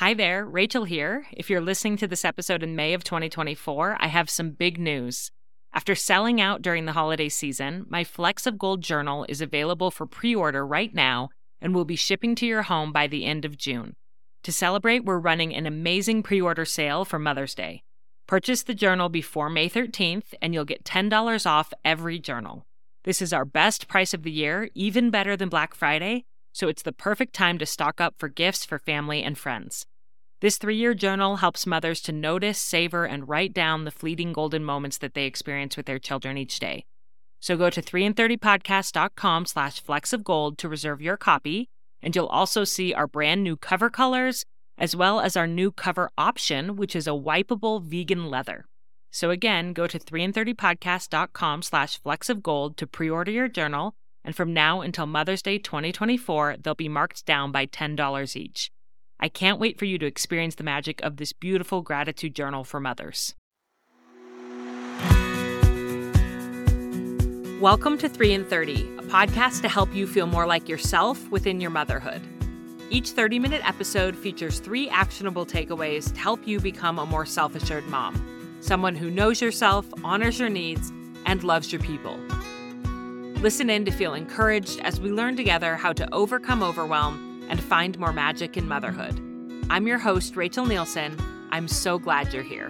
Hi there, Rachel here. If you're listening to this episode in May of 2024, I have some big news. After selling out during the holiday season, my Flecks of Gold journal is available for pre-order right now and will be shipping to your home by the end of June. To celebrate, we're running an amazing pre-order sale for Mother's Day. Purchase the journal before May 13th and you'll get $10 off every journal. This is our best price of the year, even better than Black Friday, so it's the perfect time to stock up for gifts for family and friends. This 3-year journal helps mothers to notice, savor, and write down the fleeting golden moments that they experience with their children each day. So go to 3and30podcast.com/flecksofgold to reserve your copy, and you'll also see our brand new cover colors, as well as our new cover option, which is a wipeable vegan leather. So again, go to 3and30podcast.com/flecksofgold to pre-order your journal, and from now until Mother's Day 2024, they'll be marked down by $10 each. I can't wait for you to experience the magic of this beautiful gratitude journal for mothers. Welcome to 3 and 30, a podcast to help you feel more like yourself within your motherhood. Each 30-minute episode features 3 actionable takeaways to help you become a more self-assured mom, someone who knows yourself, honors your needs, and loves your people. Listen in to feel encouraged as we learn together how to overcome overwhelm and find more magic in motherhood. I'm your host, Rachel Nielsen. I'm so glad you're here.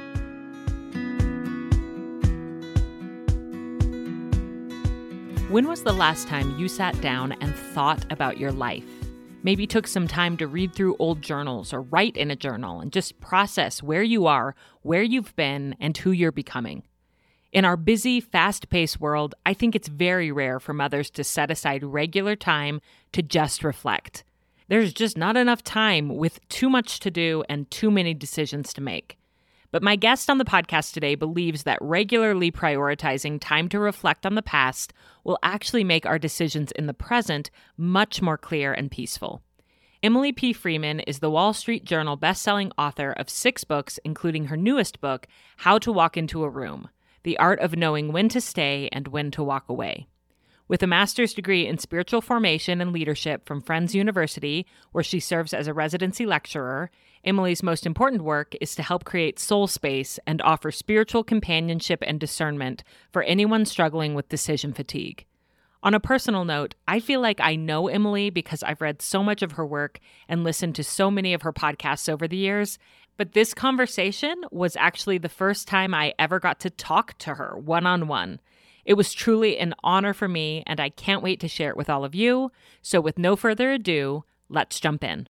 When was the last time you sat down and thought about your life? Maybe took some time to read through old journals or write in a journal and just process where you are, where you've been, and who you're becoming. In our busy, fast-paced world, I think it's very rare for mothers to set aside regular time to just reflect. There's just not enough time with too much to do and too many decisions to make. But my guest on the podcast today believes that regularly prioritizing time to reflect on the past will actually make our decisions in the present much more clear and peaceful. Emily P. Freeman is the Wall Street Journal best-selling author of 6 books, including her newest book, How to Walk Into a Room: The Art of Knowing When to Stay and When to Walk Away. With a master's degree in spiritual formation and leadership from Friends University, where she serves as a residency lecturer, Emily's most important work is to help create soul space and offer spiritual companionship and discernment for anyone struggling with decision fatigue. On a personal note, I feel like I know Emily because I've read so much of her work and listened to so many of her podcasts over the years, but this conversation was actually the first time I ever got to talk to her one-on-one. It was truly an honor for me, and I can't wait to share it with all of you. So with no further ado, let's jump in.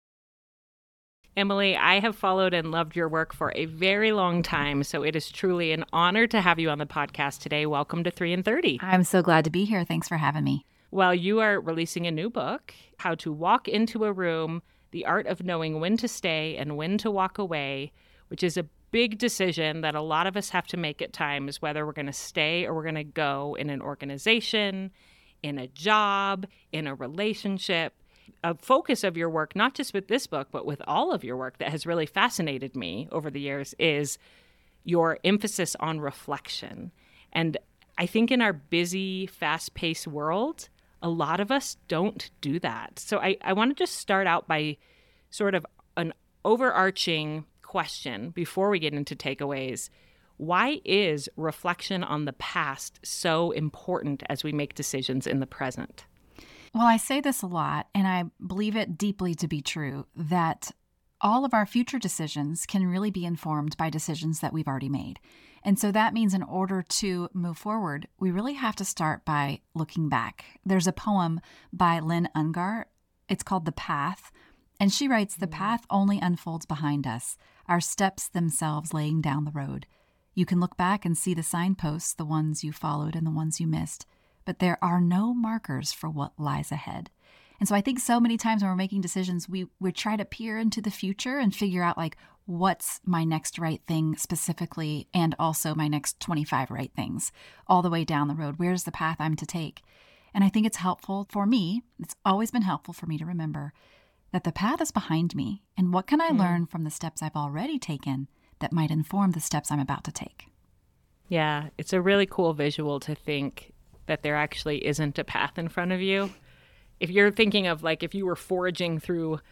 Emily, I have followed and loved your work for a very long time, so it is truly an honor to have you on the podcast today. Welcome to 3 and 30. I'm so glad to be here. Thanks for having me. Well, you are releasing a new book, How to Walk Into a Room: The Art of Knowing When to Stay and When to Walk Away, which is a big decision that a lot of us have to make at times, whether we're going to stay or we're going to go in an organization, in a job, in a relationship. A focus of your work, not just with this book, but with all of your work that has really fascinated me over the years, is your emphasis on reflection. And I think in our busy, fast-paced world, a lot of us don't do that. So I want to just start out by sort of an overarching question before we get into takeaways. Why is reflection on the past so important as we make decisions in the present? Well, I say this a lot, and I believe it deeply to be true, that all of our future decisions can really be informed by decisions that we've already made. And so that means in order to move forward, we really have to start by looking back. There's a poem by Lynn Ungar. It's called The Path. And she writes, "The path only unfolds behind us, our steps themselves laying down the road. You can look back and see the signposts, the ones you followed and the ones you missed, but there are no markers for what lies ahead." And so I think so many times when we're making decisions, we try to peer into the future and figure out, like, what's my next right thing specifically, and also my next 25 right things all the way down the road. Where's the path I'm to take? And I think it's helpful for me. It's always been helpful for me to remember that the path is behind me, and what can I learn from the steps I've already taken that might inform the steps I'm about to take? Yeah, it's a really cool visual to think that there actually isn't a path in front of you. If you're thinking of, like, if you were foraging through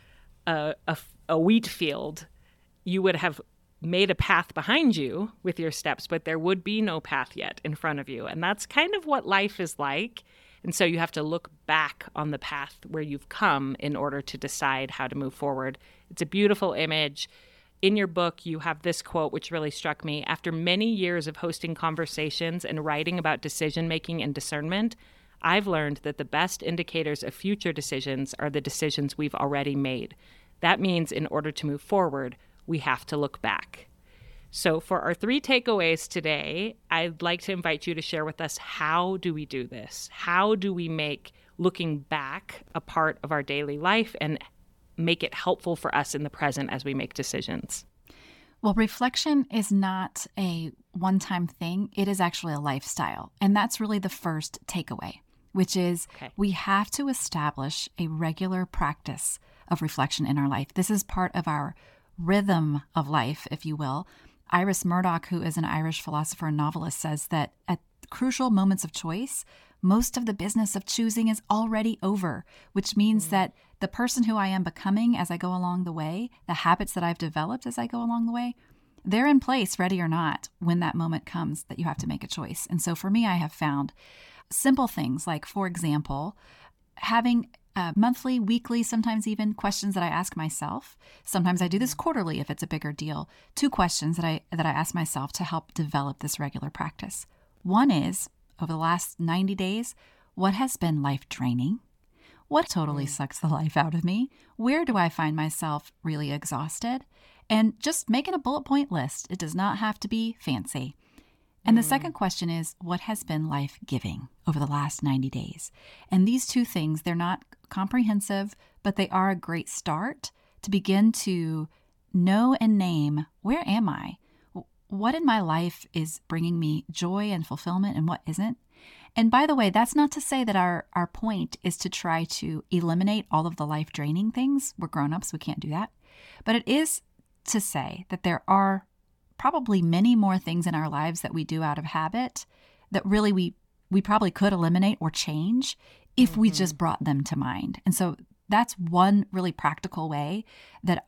a wheat field, you would have made a path behind you with your steps, but there would be no path yet in front of you. And that's kind of what life is like. And so you have to look back on the path where you've come in order to decide how to move forward. It's a beautiful image. In your book, you have this quote, which really struck me. After many years of hosting conversations and writing about decision-making and discernment, I've learned that the best indicators of future decisions are the decisions we've already made. That means in order to move forward, we have to look back. So for our 3 takeaways today, I'd like to invite you to share with us, how do we do this? How do we make looking back a part of our daily life and make it helpful for us in the present as we make decisions? Well, reflection is not a one-time thing. It is actually a lifestyle. And that's really the first takeaway, which is we have to establish a regular practice of reflection in our life. This is part of our rhythm of life, if you will. Iris Murdoch, who is an Irish philosopher and novelist, says that at crucial moments of choice, most of the business of choosing is already over, which means that the person who I am becoming as I go along the way, the habits that I've developed as I go along the way, they're in place, ready or not, when that moment comes that you have to make a choice. And so for me, I have found simple things like, for example, having monthly, weekly, sometimes even questions that I ask myself. Sometimes I do this quarterly if it's a bigger deal. 2 questions that I ask myself to help develop this regular practice. One is, over the last 90 days, what has been life draining? What totally sucks the life out of me? Where do I find myself really exhausted? And just making a bullet point list. It does not have to be fancy. And the second question is, what has been life-giving over the last 90 days? And these 2 things, they're not comprehensive, but they are a great start to begin to know and name, where am I? What in my life is bringing me joy and fulfillment and what isn't? And by the way, that's not to say that our point is to try to eliminate all of the life-draining things. We're grown-ups, we can't do that. But it is to say that there are probably many more things in our lives that we do out of habit that really we probably could eliminate or change if we just brought them to mind. And so that's one really practical way that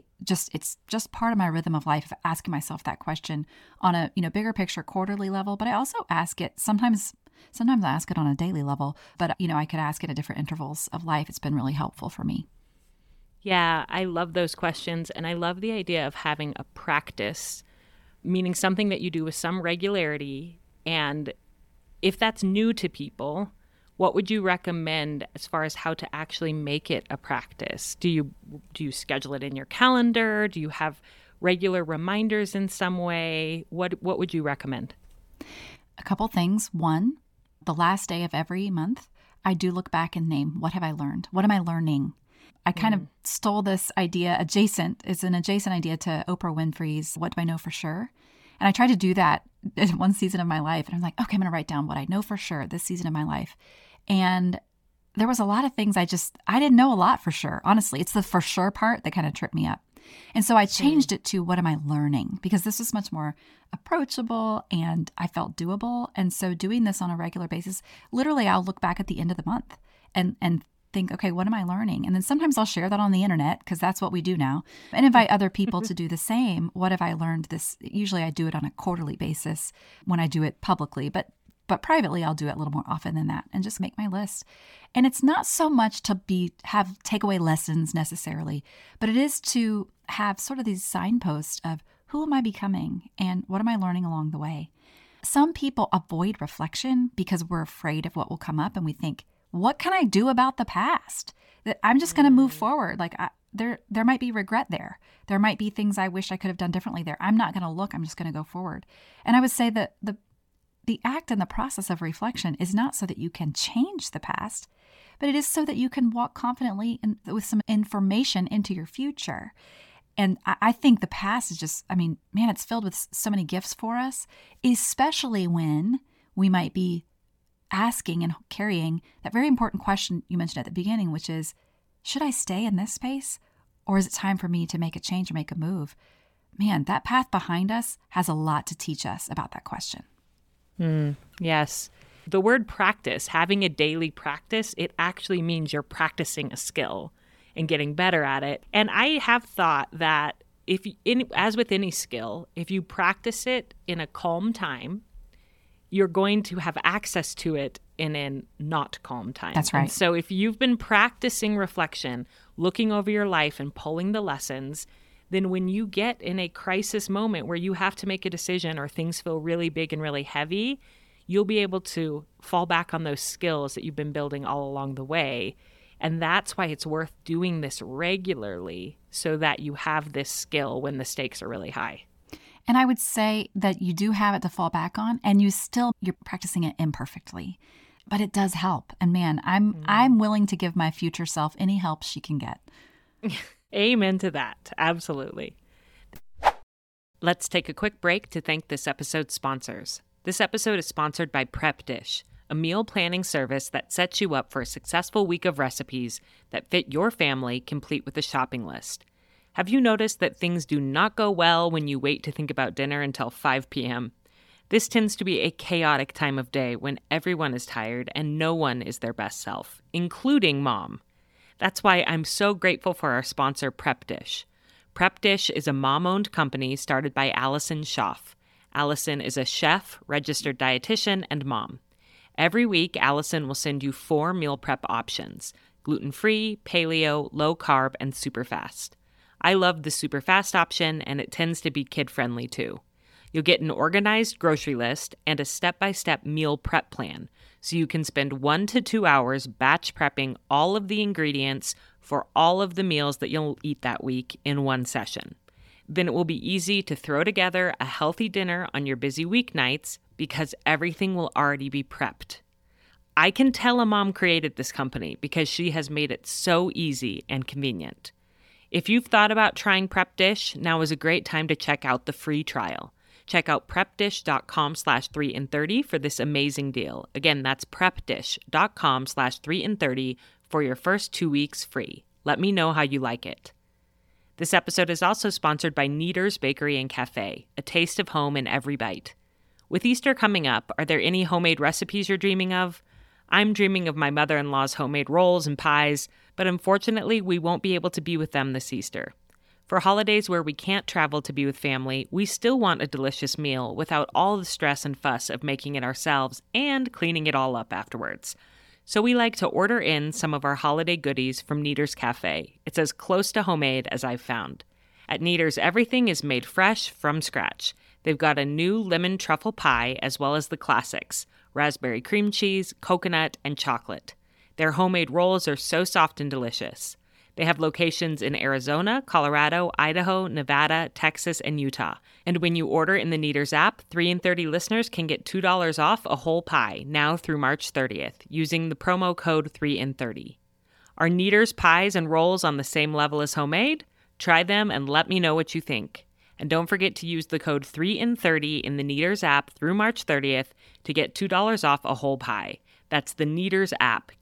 it's just part of my rhythm of life, asking myself that question on a bigger picture quarterly level. But I also ask it sometimes I ask it on a daily level, but I could ask it at different intervals of life. It's been really helpful for me. Yeah, I love those questions. And I love the idea of having a practice, meaning something that you do with some regularity. And if that's new to people, what would you recommend as far as how to actually make it a practice? Do you schedule it in your calendar? Do you have regular reminders in some way? What would you recommend? A couple things. One, the last day of every month, I do look back and name, what have I learned? What am I learning? I kind of stole this idea, it's an adjacent idea to Oprah Winfrey's What Do I Know For Sure? And I tried to do that in one season of my life. And I'm like, okay, I'm going to write down what I know for sure this season of my life. And there was a lot of things I didn't know a lot for sure. Honestly, it's the for sure part that kind of tripped me up. And so I changed it to what am I learning? Because this was much more approachable and I felt doable. And so doing this on a regular basis, literally I'll look back at the end of the month and think, okay, what am I learning? And then sometimes I'll share that on the internet because that's what we do now, and invite other people to do the same. What have I learned this? Usually I do it on a quarterly basis when I do it publicly, but privately I'll do it a little more often than that and just make my list. And it's not so much to have takeaway lessons necessarily, but it is to have sort of these signposts of who am I becoming and what am I learning along the way. Some people avoid reflection because we're afraid of what will come up, and we think, what can I do about the past? That I'm just going to move forward. Like there might be regret there. There might be things I wish I could have done differently there. I'm not going to look. I'm just going to go forward. And I would say that the act and the process of reflection is not so that you can change the past, but it is so that you can walk confidently with some information into your future. And I think the past is just, it's filled with so many gifts for us, especially when we might be asking and carrying that very important question you mentioned at the beginning, which is, should I stay in this space? Or is it time for me to make a change or make a move? Man, that path behind us has a lot to teach us about that question. Yes. The word practice, having a daily practice, it actually means you're practicing a skill. and getting better at it. And I have thought that as with any skill, if you practice it in a calm time, you're going to have access to it in a not calm time. That's right. And so if you've been practicing reflection, looking over your life and pulling the lessons, then when you get in a crisis moment where you have to make a decision or things feel really big and really heavy, you'll be able to fall back on those skills that you've been building all along the way. And that's why it's worth doing this regularly, so that you have this skill when the stakes are really high. And I would say that you do have it to fall back on, and you're practicing it imperfectly, but it does help. And man, I'm willing to give my future self any help she can get. Amen to that. Absolutely. Let's take a quick break to thank this episode's sponsors. This episode is sponsored by Prep Dish, a meal planning service that sets you up for a successful week of recipes that fit your family, complete with a shopping list. Have you noticed that things do not go well when you wait to think about dinner until 5 p.m.? This tends to be a chaotic time of day when everyone is tired and no one is their best self, including mom. That's why I'm so grateful for our sponsor, Prep Dish. Prep Dish is a mom-owned company started by Allison Schaff. Allison is a chef, registered dietitian, and mom. Every week, Allison will send you 4 meal prep options: gluten-free, paleo, low-carb, and super fast. I love the super fast option, and it tends to be kid-friendly too. You'll get an organized grocery list and a step-by-step meal prep plan, so you can spend 1 to 2 hours batch prepping all of the ingredients for all of the meals that you'll eat that week in one session. Then it will be easy to throw together a healthy dinner on your busy weeknights because everything will already be prepped. I can tell a mom created this company because she has made it so easy and convenient. If you've thought about trying Prep Dish, now is a great time to check out the free trial. Check out prepdish.com/3in30 for this amazing deal. Again, that's prepdish.com/3in30 for your first 2 weeks free. Let me know how you like it. This episode is also sponsored by Kneaders Bakery and Cafe, a taste of home in every bite. With Easter coming up, are there any homemade recipes you're dreaming of? I'm dreaming of my mother-in-law's homemade rolls and pies, but unfortunately, we won't be able to be with them this Easter. For holidays where we can't travel to be with family, we still want a delicious meal without all the stress and fuss of making it ourselves and cleaning it all up afterwards. So we like to order in some of our holiday goodies from Kneaders Cafe. It's as close to homemade as I've found. At Kneaders, everything is made fresh from scratch. They've got a new lemon truffle pie as well as the classics: raspberry cream cheese, coconut, and chocolate. Their homemade rolls are so soft and delicious. They have locations in Arizona, Colorado, Idaho, Nevada, Texas, and Utah. And when you order in the Kneaders app, 3 in 30 listeners can get $2 off a whole pie now through March 30th using the promo code 3 in 30. Are Kneaders pies and rolls on the same level as homemade? Try them and let me know what you think. And don't forget to use the code 3 in 30 in the Kneaders app through March 30th to get $2 off a whole pie. That's the Kneaders app,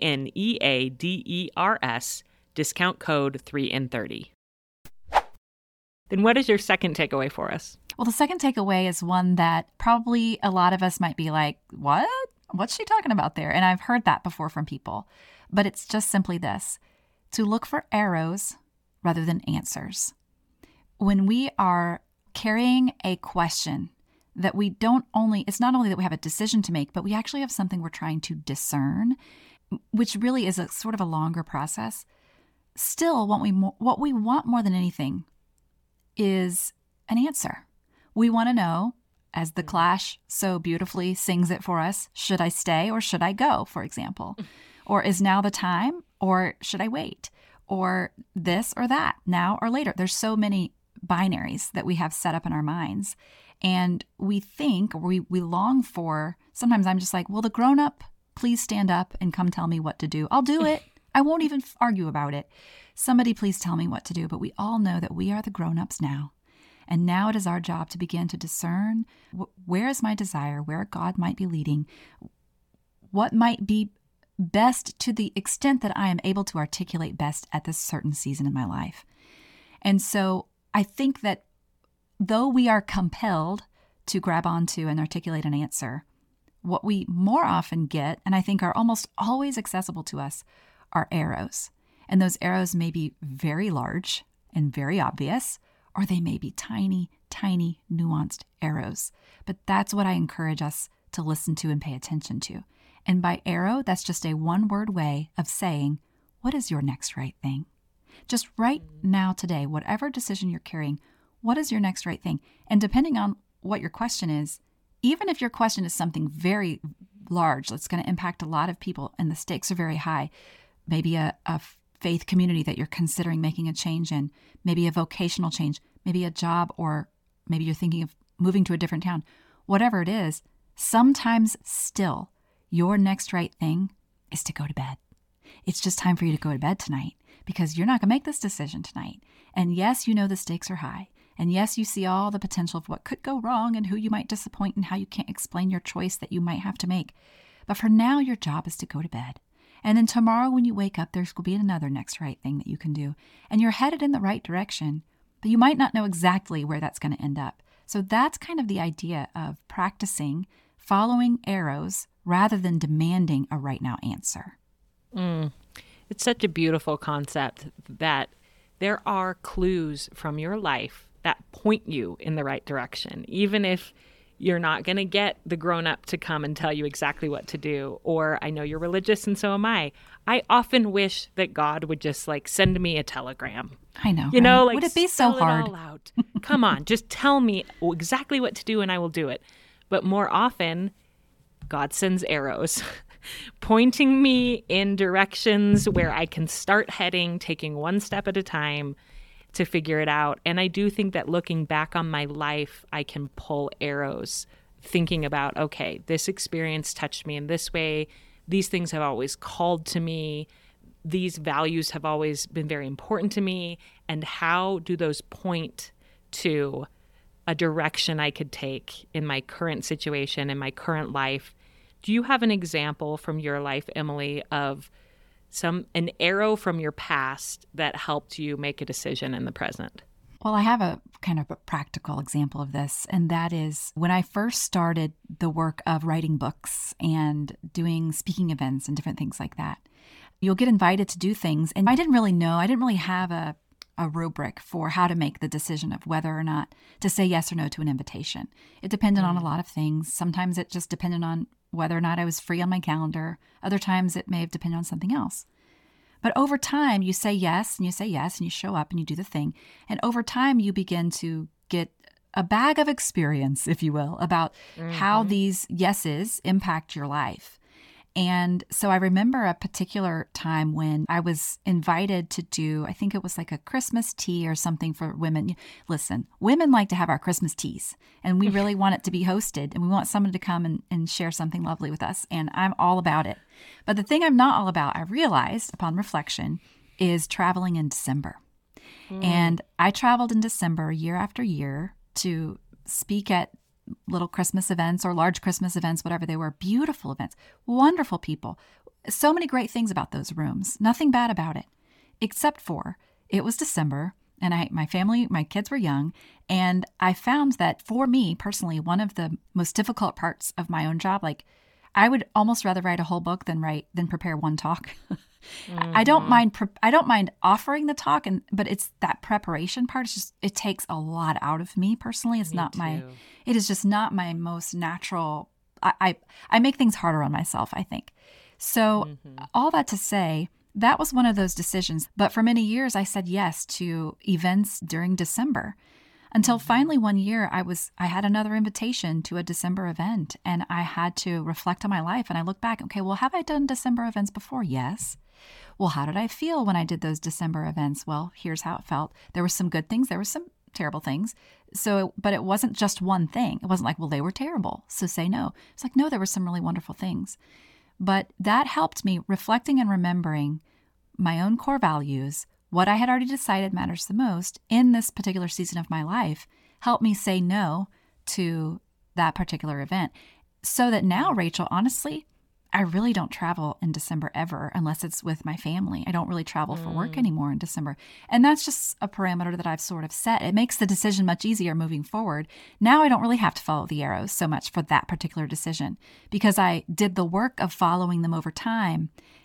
KNEADERS, discount code 3 in 30. Then what is your second takeaway for us? Well, the second takeaway is one that probably a lot of us might be like, what? What's she talking about there? And I've heard that before from people. But it's just simply this: to look for arrows rather than answers. When we are carrying a question that it's not only that we have a decision to make, but we actually have something we're trying to discern, which really is a sort of a longer process. Still, what we want more than anything is an answer. We want to know, as The Clash so beautifully sings it for us, should I stay or should I go, for example? Or is now the time, or should I wait? Or this or that, now or later. There's so many binaries that we have set up in our minds. And we think, or we long for, sometimes I'm just like, will the grown-up please stand up and come tell me what to do? I'll do it. I won't even argue about it. Somebody please tell me what to do. But we all know that we are the grown-ups now. And now it is our job to begin to discern where is my desire, where God might be leading, what might be best to the extent that I am able to articulate best at this certain season in my life. And so I think that though we are compelled to grab onto and articulate an answer, what we more often get, and I think are almost always accessible to us, are arrows. And those arrows may be very large and very obvious, or they may be tiny, tiny, nuanced arrows. But that's what I encourage us to listen to and pay attention to. And by arrow, that's just a one-word way of saying, what is your next right thing? Just right now, today, whatever decision you're carrying, what is your next right thing? And depending on what your question is, even if your question is something very large that's going to impact a lot of people and the stakes are very high, maybe a faith community that you're considering making a change in, maybe a vocational change, maybe a job, or maybe you're thinking of moving to a different town, whatever it is, sometimes still your next right thing is to go to bed. It's just time for you to go to bed tonight because you're not going to make this decision tonight. And yes, you know the stakes are high. And yes, you see all the potential of what could go wrong and who you might disappoint and how you can't explain your choice that you might have to make. But for now, your job is to go to bed. And then tomorrow when you wake up, there's going to be another next right thing that you can do. And you're headed in the right direction, but you might not know exactly where that's going to end up. So that's kind of the idea of practicing following arrows rather than demanding a right now answer. It's such a beautiful concept that there are clues from your life that point you in the right direction, even if you're not going to get the grown-up to come and tell you exactly what to do. Or I know you're religious and so am I. I often wish that God would just send me a telegram. I know. You know, would it be so hard? It all out. Come on, just tell me exactly what to do and I will do it. But more often, God sends arrows pointing me in directions where I can start heading, taking one step at a time to figure it out. And I do think that looking back on my life, I can pull arrows thinking about, okay, this experience touched me in this way. These things have always called to me. These values have always been very important to me. And how do those point to a direction I could take in my current situation, in my current life? Do you have an example from your life, Emily, of an arrow from your past that helped you make a decision in the present? Well, I have a kind of a practical example of this, and that is when I first started the work of writing books and doing speaking events and different things like that. You'll get invited to do things, and I didn't really have a rubric for how to make the decision of whether or not to say yes or no to an invitation. It depended on a lot of things. Sometimes it just depended on whether or not I was free on my calendar. Other times it may have depended on something else. But over time, you say yes, and you show up and you do the thing. And over time, you begin to get a bag of experience, if you will, about how these yeses impact your life. And so I remember a particular time when I was invited to do, I think it was like a Christmas tea or something for women. Listen, women like to have our Christmas teas, and we really want it to be hosted, and we want someone to come and share something lovely with us, and I'm all about it. But the thing I'm not all about, I realized upon reflection, is traveling in December. And I traveled in December year after year to speak at little Christmas events or large Christmas events, whatever they were, beautiful events, wonderful people. So many great things about those rooms. Nothing bad about it, except for it was December and my kids were young. And I found that for me personally, one of the most difficult parts of my own job, I would almost rather write a whole book than prepare one talk. I don't mind offering the talk, but it's that preparation part. It's just, it takes a lot out of me personally. It is just not my most natural. I make things harder on myself, I think. So all that to say, that was one of those decisions. But for many years, I said yes to events during December. Until finally one year I had another invitation to a December event, and I had to reflect on my life. And I look back, okay, well, have I done December events before? Yes. Well, how did I feel when I did those December events? Well, here's how it felt. There were some good things. There were some terrible things. But it wasn't just one thing. It wasn't like, well, they were terrible, so say no. It's like, no, there were some really wonderful things. But that helped me reflecting and remembering my own core values. What I had already decided matters the most in this particular season of my life helped me say no to that particular event. So that now, Rachel, honestly, I really don't travel in December ever unless it's with my family. I don't really travel for work anymore in December. And that's just a parameter that I've sort of set. It makes the decision much easier moving forward. Now I don't really have to follow the arrows so much for that particular decision because I did the work of following them over time.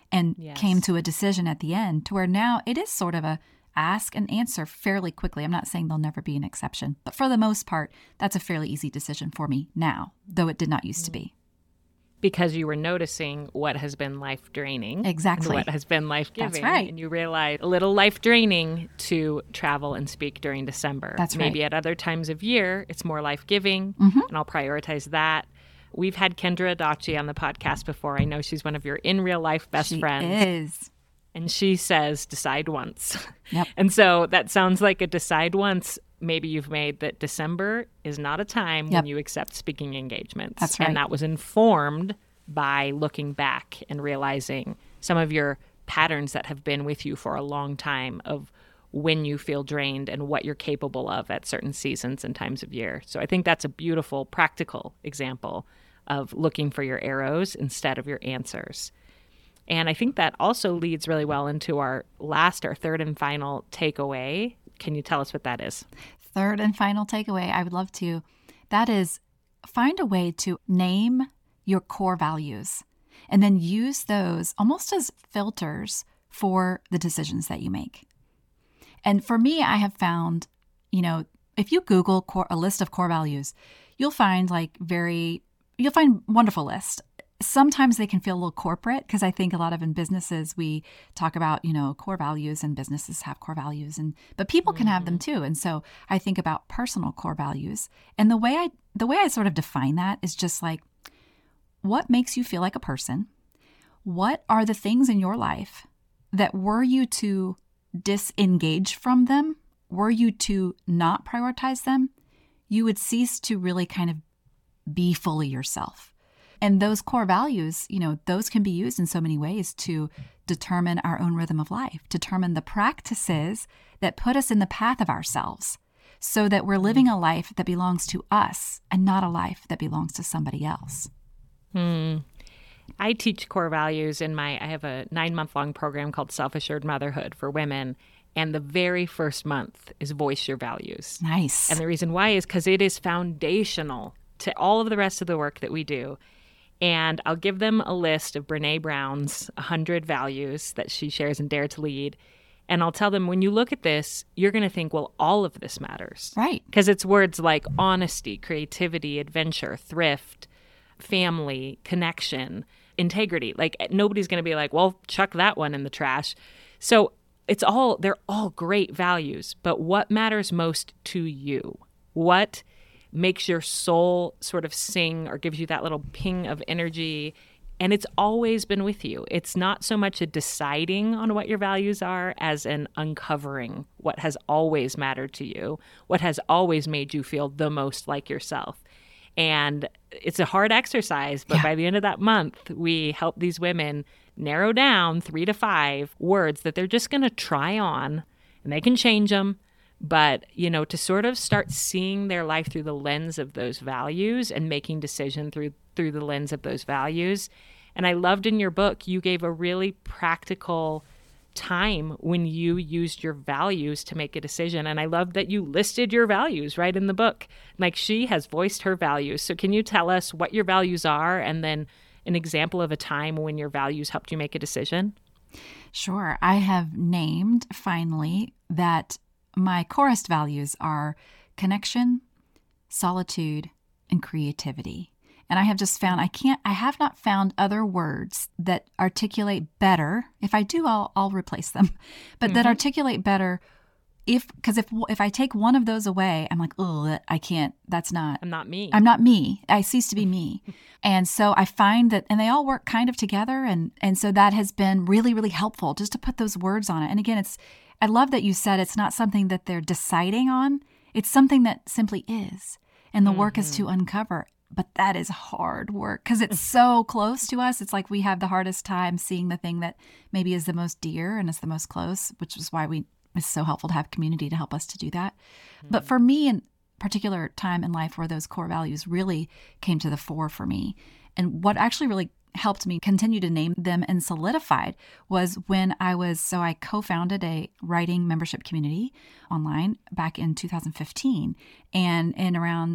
and Yes. came to a decision at the end, to where now it is sort of a ask and answer fairly quickly. I'm not saying there'll never be an exception, but for the most part, that's a fairly easy decision for me now, though it did not used to be. Because you were noticing what has been life draining. Exactly. And what has been life giving. That's right. And you realize a little life draining to travel and speak during December. That's right. Maybe at other times of year, it's more life giving, and I'll prioritize that. We've had Kendra Adachi on the podcast before. I know she's one of your in real life best friends. She is. And she says, decide once. Yep. And so that sounds like a decide once maybe you've made, that December is not a time when you accept speaking engagements. That's right. And that was informed by looking back and realizing some of your patterns that have been with you for a long time of when you feel drained and what you're capable of at certain seasons and times of year. So I think that's a beautiful, practical example of looking for your arrows instead of your answers. And I think that also leads really well into our third and final takeaway. Can you tell us what that is? Third and final takeaway, I would love to. That is, find a way to name your core values and then use those almost as filters for the decisions that you make. And for me, I have found, if you Google a list of core values, you'll find wonderful lists. Sometimes they can feel a little corporate, because I think a lot of in businesses we talk about, core values, and businesses have core values, but people can have them too. And so I think about personal core values. And the way I sort of define that is just like, what makes you feel like a person? What are the things in your life that, were you to disengage from them, were you to not prioritize them, you would cease to really kind of be fully yourself? And those core values, those can be used in so many ways to determine our own rhythm of life, determine the practices that put us in the path of ourselves, so that we're living a life that belongs to us and not a life that belongs to somebody else. I teach core values I have a 9-month-long program called Self-Assured Motherhood for women. And the very first month is voice your values. Nice. And the reason why is because it is foundational to all of the rest of the work that we do. And I'll give them a list of Brene Brown's 100 values that she shares in Dare to Lead. And I'll tell them, when you look at this, you're going to think, well, all of this matters. Right. Because it's words like honesty, creativity, adventure, thrift, family, connection, integrity. Like, nobody's going to be like, well, chuck that one in the trash. So they're all great values. But what matters most to you? What makes your soul sort of sing or gives you that little ping of energy? And it's always been with you. It's not so much a deciding on what your values are as an uncovering what has always mattered to you, what has always made you feel the most like yourself. And it's a hard exercise, but by the end of that month, we help these women narrow down 3 to 5 words that they're just going to try on, and they can change them. But, to sort of start seeing their life through the lens of those values and making decisions through the lens of those values. And I loved in your book, you gave a really practical time when you used your values to make a decision. And I love that you listed your values right in the book. Like, she has voiced her values. So can you tell us what your values are, and then an example of a time when your values helped you make a decision? Sure. I have named, finally, that my chorus values are connection, solitude, and creativity. And I have just found I have not found other words that articulate better. If I do, I'll replace them, but that articulate better. Because if I take one of those away, I'm like, oh, I can't. I'm not me. I'm not me. I cease to be me. And so I find that, and they all work kind of together. And so that has been really, really helpful, just to put those words on it. And again, I love that you said it's not something that they're deciding on. It's something that simply is. And the work is to uncover. But that is hard work, because it's so close to us. It's like we have the hardest time seeing the thing that maybe is the most dear and is the most close, which is why it's so helpful to have community to help us to do that. But for me, in particular time in life where those core values really came to the fore for me, and what actually really helped me continue to name them and solidified was when I co-founded a writing membership community online back in 2015. And in around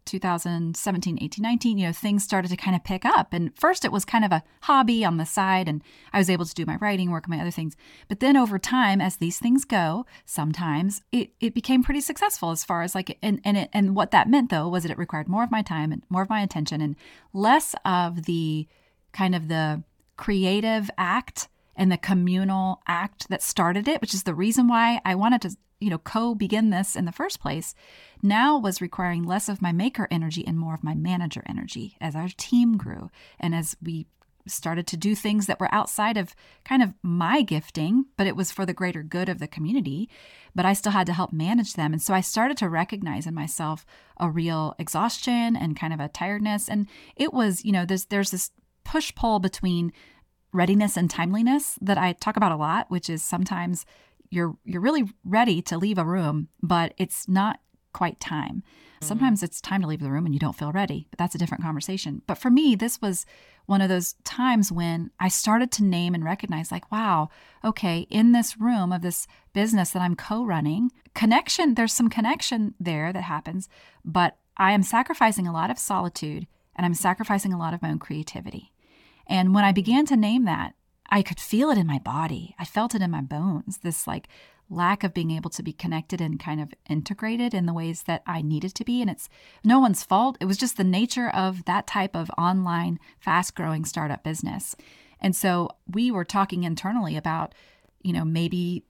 2017, 18, 19, things started to kind of pick up. And first it was kind of a hobby on the side, and I was able to do my writing work and my other things. But then over time, as these things go, sometimes it became pretty successful as far as and what that meant though was that it required more of my time and more of my attention and less of the kind of the creative act and the communal act that started it, which is the reason why I wanted to co-begin this in the first place, now was requiring less of my maker energy and more of my manager energy as our team grew. And as we started to do things that were outside of kind of my gifting, but it was for the greater good of the community, but I still had to help manage them. And so I started to recognize in myself a real exhaustion and kind of a tiredness. And it was, there's this push-pull between readiness and timeliness that I talk about a lot, which is sometimes you're really ready to leave a room, but it's not quite time. Sometimes it's time to leave the room and you don't feel ready, but that's a different conversation. But for me, this was one of those times when I started to name and recognize wow, okay, in this room of this business that I'm co-running, there's some connection there that happens, but I am sacrificing a lot of solitude and I'm sacrificing a lot of my own creativity. And when I began to name that, I could feel it in my body. I felt it in my bones, this lack of being able to be connected and kind of integrated in the ways that I needed to be. And it's no one's fault. It was just the nature of that type of online, fast-growing startup business. And so we were talking internally about, maybe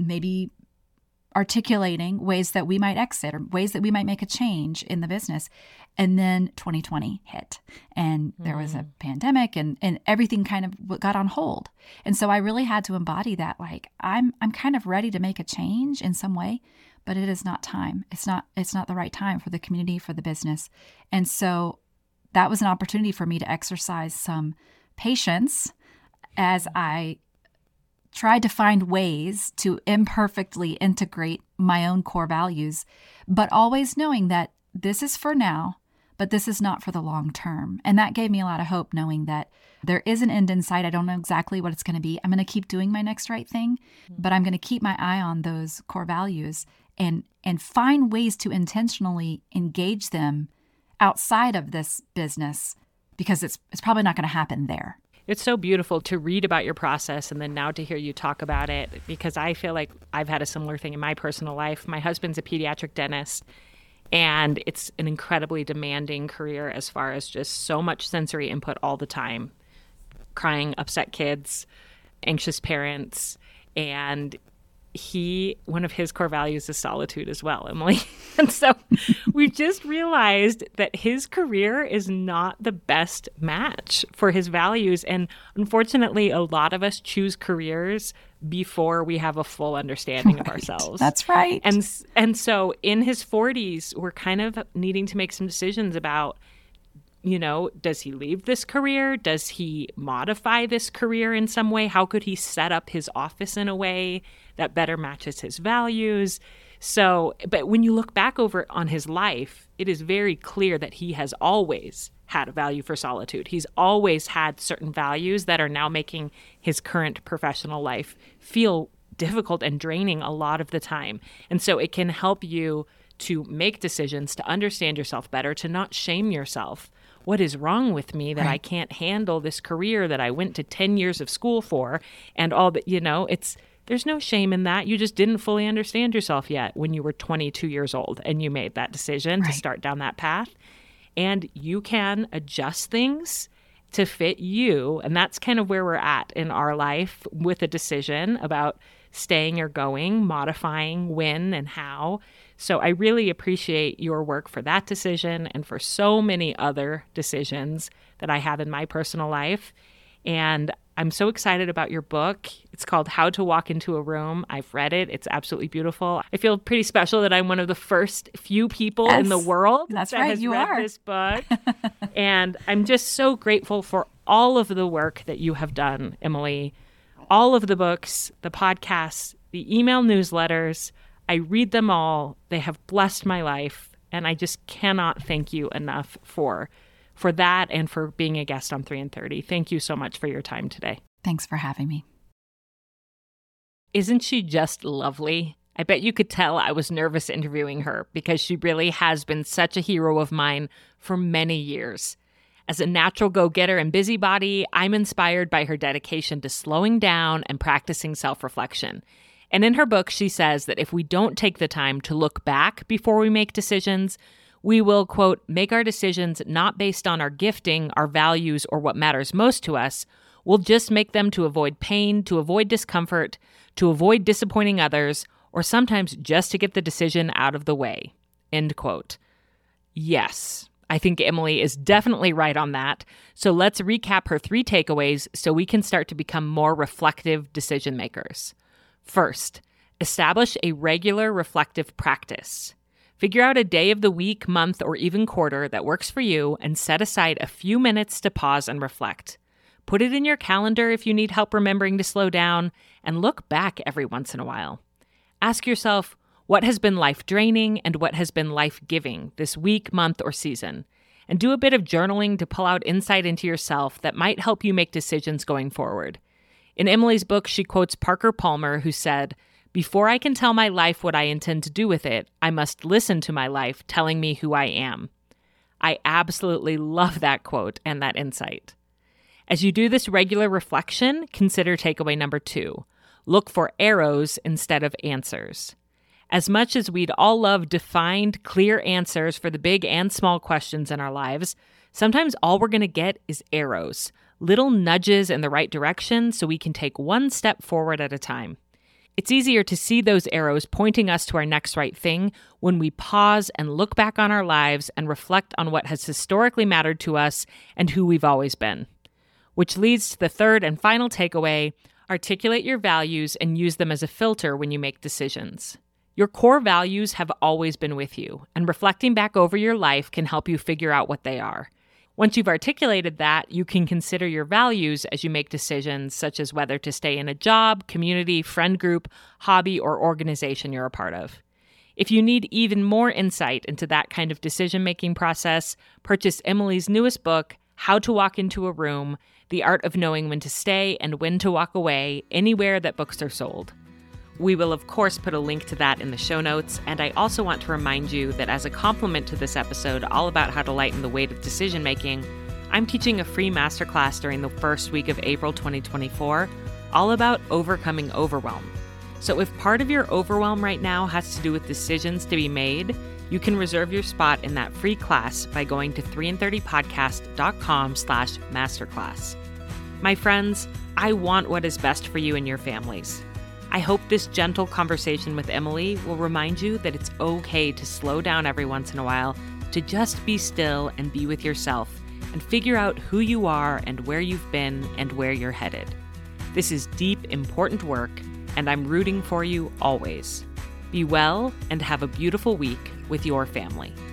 articulating ways that we might exit or ways that we might make a change in the business. And then 2020 hit and there was a pandemic and everything kind of got on hold. And so I really had to embody that, I'm kind of ready to make a change in some way, but it is not time. It's not the right time for the community, for the business. And so that was an opportunity for me to exercise some patience as I tried to find ways to imperfectly integrate my own core values, but always knowing that this is for now, but this is not for the long term. And that gave me a lot of hope, knowing that there is an end in sight. I don't know exactly what it's going to be. I'm going to keep doing my next right thing, but I'm going to keep my eye on those core values and find ways to intentionally engage them outside of this business, because it's probably not going to happen there. It's so beautiful to read about your process and then now to hear you talk about it, because I feel like I've had a similar thing in my personal life. My husband's a pediatric dentist, and it's an incredibly demanding career as far as just so much sensory input all the time. Crying, upset kids, anxious parents, and one of his core values is solitude as well, Emily. And so we just realized that his career is not the best match for his values. And unfortunately, a lot of us choose careers before we have a full understanding of ourselves. That's right. And so in his 40s, we're kind of needing to make some decisions about, does he leave this career? Does he modify this career in some way? How could he set up his office in a way that better matches his values? So, but when you look back over on his life, it is very clear that he has always had a value for solitude. He's always had certain values that are now making his current professional life feel difficult and draining a lot of the time. And so it can help you to make decisions, to understand yourself better, to not shame yourself. What is wrong with me that I can't handle this career that I went to 10 years of school for and all that, there's no shame in that. You just didn't fully understand yourself yet when you were 22 years old and you made that decision to start down that path. And you can adjust things to fit you. And that's kind of where we're at in our life with a decision about staying or going, modifying when and how. So I really appreciate your work for that decision and for so many other decisions that I have in my personal life. And I'm so excited about your book. It's called How to Walk into a Room. I've read it. It's absolutely beautiful. I feel pretty special that I'm one of the first few people in the world that has read this book. And I'm just so grateful for all of the work that you have done, Emily. All of the books, the podcasts, the email newsletters. I read them all. They have blessed my life. And I just cannot thank you enough for that and for being a guest on 3 in 30. Thank you so much for your time today. Thanks for having me. Isn't she just lovely? I bet you could tell I was nervous interviewing her because she really has been such a hero of mine for many years. As a natural go-getter and busybody, I'm inspired by her dedication to slowing down and practicing self-reflection. And in her book, she says that if we don't take the time to look back before we make decisions, we will, quote, make our decisions not based on our gifting, our values, or what matters most to us. We'll just make them to avoid pain, to avoid discomfort, to avoid disappointing others, or sometimes just to get the decision out of the way, end quote. Yes, I think Emily is definitely right on that. So let's recap her 3 takeaways so we can start to become more reflective decision makers. First, establish a regular reflective practice. Figure out a day of the week, month, or even quarter that works for you and set aside a few minutes to pause and reflect. Put it in your calendar if you need help remembering to slow down, and look back every once in a while. Ask yourself, what has been life-draining and what has been life-giving this week, month, or season? And do a bit of journaling to pull out insight into yourself that might help you make decisions going forward. In Emily's book, she quotes Parker Palmer, who said, "Before I can tell my life what I intend to do with it, I must listen to my life telling me who I am." I absolutely love that quote and that insight. As you do this regular reflection, consider takeaway number 2. Look for arrows instead of answers. As much as we'd all love defined, clear answers for the big and small questions in our lives, sometimes all we're going to get is arrows, little nudges in the right direction so we can take one step forward at a time. It's easier to see those arrows pointing us to our next right thing when we pause and look back on our lives and reflect on what has historically mattered to us and who we've always been. Which leads to the third and final takeaway: articulate your values and use them as a filter when you make decisions. Your core values have always been with you, and reflecting back over your life can help you figure out what they are. Once you've articulated that, you can consider your values as you make decisions, such as whether to stay in a job, community, friend group, hobby, or organization you're a part of. If you need even more insight into that kind of decision-making process, purchase Emily's newest book, How to Walk into a Room: The Art of Knowing When to Stay and When to Walk Away, anywhere that books are sold. We will, of course, put a link to that in the show notes, and I also want to remind you that as a complement to this episode all about how to lighten the weight of decision-making, I'm teaching a free masterclass during the first week of April 2024, all about overcoming overwhelm. So if part of your overwhelm right now has to do with decisions to be made, you can reserve your spot in that free class by going to 3in30podcast.com/masterclass. My friends, I want what is best for you and your families. I hope this gentle conversation with Emily will remind you that it's okay to slow down every once in a while, to just be still and be with yourself, and figure out who you are and where you've been and where you're headed. This is deep, important work, and I'm rooting for you always. Be well and have a beautiful week with your family.